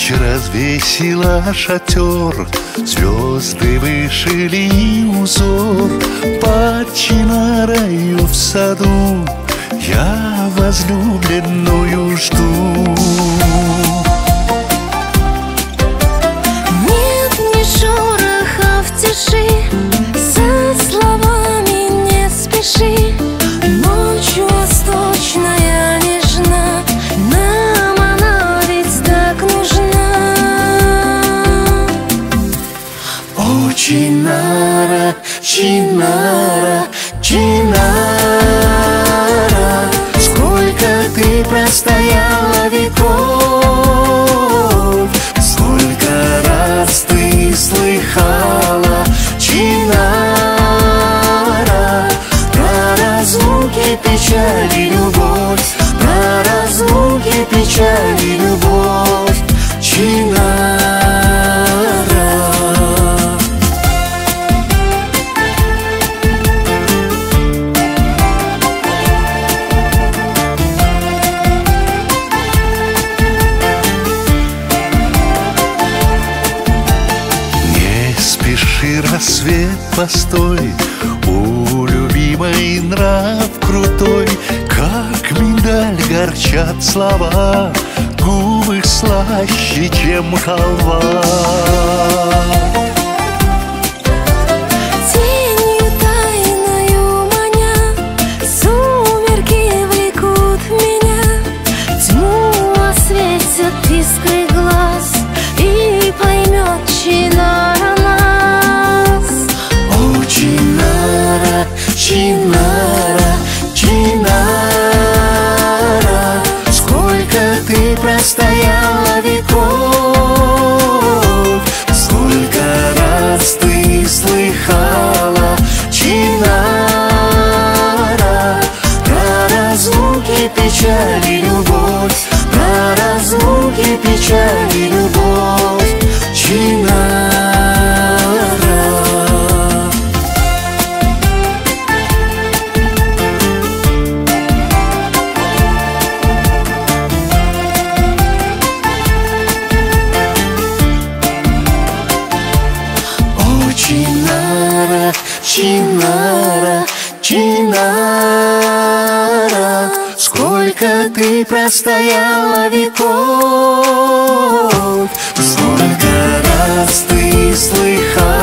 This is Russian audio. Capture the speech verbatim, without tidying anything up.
Ночь развесила шатер, звезды вышили узор. Под чинарою в саду я возлюбленную жду. Нет ни шороха в тиши, со словами не спеши. Ночью восточная нежна, нам она ведь так нужна. О, Чинара, Чинара, Чинара, сколько ты простояла веков, сколько раз ты слыхала, Чинара, про разлуки, печали, любовь, про разлуки, печали, любовь, Чинара. Рассвет, постой, у любимой нрав крутой, как миндаль горчат слова, губы слаще, чем халва. Тенью тайною маня, сумерки влекут меня, тьму осветят искры глаз, и поймет Чинара нас. О, Чинара, Чинара, Чинара, сколько ты простояла веков, сколько раз ты слыхала, Чинара, про разлуки, печали, любовь, про разлуки, печали, любовь, Чинара. Чинара, Чинара, Чинара, сколько ты простояла веков, сколько раз ты слыхала,